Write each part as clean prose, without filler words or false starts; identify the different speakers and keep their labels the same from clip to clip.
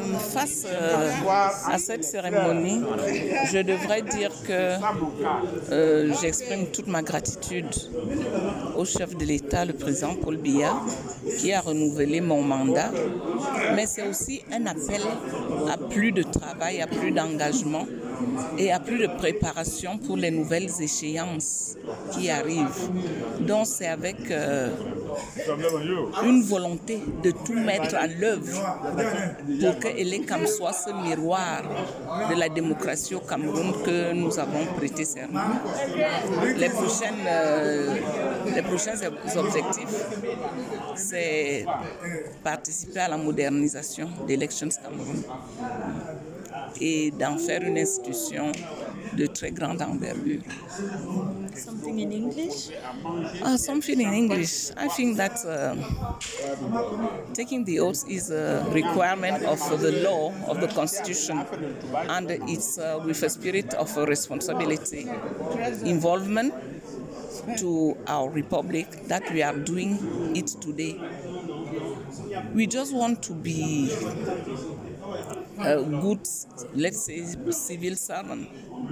Speaker 1: Face à cette cérémonie, je devrais dire que j'exprime toute ma gratitude au chef de l'État, le président Paul Biya, qui a renouvelé mon mandat. Mais c'est aussi un appel à plus de travail, à plus d'engagement et à plus de préparation pour les nouvelles échéances qui arrivent. Donc c'est avec une volonté de tout mettre à l'œuvre pour que Elekam soit ce miroir de la démocratie au Cameroun que nous avons prêté serment. Les prochains objectifs, c'est participer à la modernisation d'Elections Cameroun et d'en faire une institution de très grande envergure.
Speaker 2: Something in English?
Speaker 1: Something in English. I think that taking the oath is a requirement of the law, of the Constitution, and it's with a spirit of responsibility, involvement to our republic that we are doing it today. We just want to be a good, let's say, civil servant.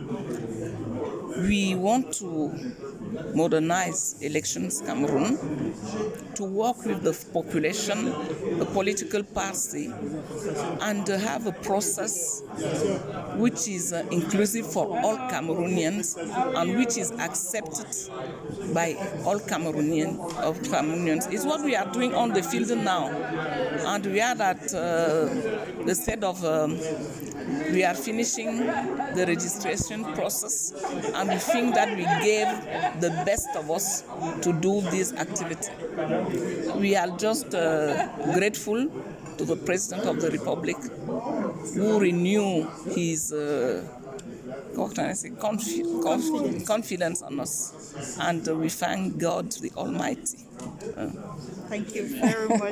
Speaker 1: We want to modernize Elections Cameroon, to work with the population, the political party, and have a process which is inclusive for all Cameroonians and which is accepted by all Cameroonians. It's what we are doing on the field now. And we are at the state of we are finishing the registration process, and we think that we gave the best of us to do this activity. We are just grateful to the President of the Republic who renewed his confidence on us, and we thank God the Almighty.
Speaker 2: Thank you very much.